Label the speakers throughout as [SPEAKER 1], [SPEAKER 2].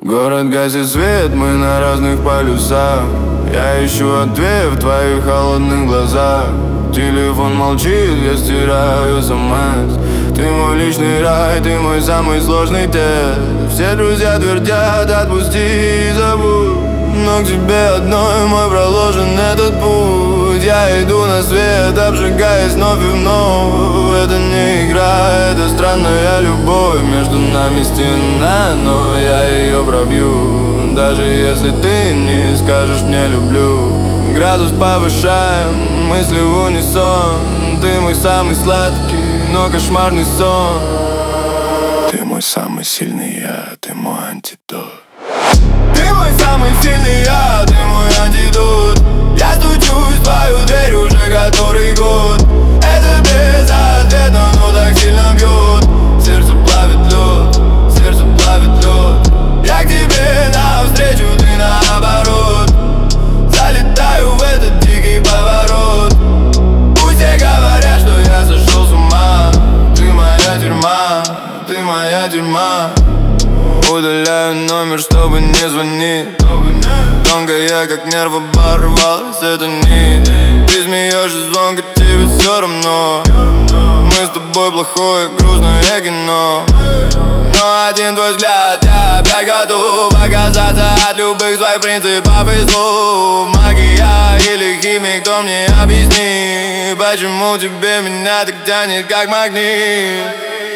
[SPEAKER 1] Город гасит свет, мы на разных полюсах. Я ищу ответ в твоих холодных глазах. Телефон молчит, я стираю смс. Ты мой личный рай, ты мой самый сложный тест. Все друзья твердят, отпусти и забудь, но к тебе одной мой проложен этот путь. Я иду на свет, обжигаясь вновь и вновь. Это не игра, это странная любовь. Между нами стена, но я ее пробью. Даже если ты не скажешь мне люблю. Градус повышаем, мысли в унисон. Ты мой самый сладкий, но кошмарный сон. Ты мой самый сильный я, ты мой антидот. Ты мой самый сильный я, ты мой антидот. Я стучусь в твою дверь уже который год. Это безответно, но так сильно бьет. Сердце плавит лед, сердце плавит лед. Я к тебе навстречу, ты наоборот. Залетаю в этот дикий поворот. Пусть все говорят, что я сошел с ума. Ты моя тюрьма, ты моя тюрьма. Удаляю номер, чтобы не звонить. Тонкая, как нерв, оборвалась эта нить. Ты смеешься звонко, тебе все равно. Мы с тобой плохое, грустное кино. Но один твой взгляд, я опять готов отказаться от любых своих принципов и слов. Магия или химия, кто мне объясни, почему тебе меня так тянет, как магнит?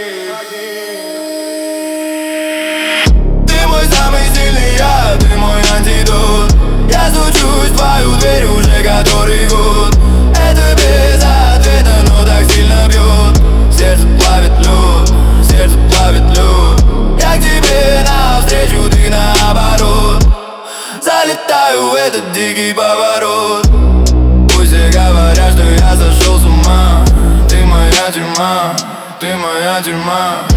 [SPEAKER 1] Самый сильный я, ты мой антидот. Я стучусь в твою дверь уже который год. Это безответно, но так сильно бьет. Сердце плавит лед, сердце плавит лед. Я к тебе навстречу, ты наоборот. Залетаю в этот дикий поворот. Пусть все говорят, что я сошел с ума. Ты моя тюрьма, ты моя тюрьма.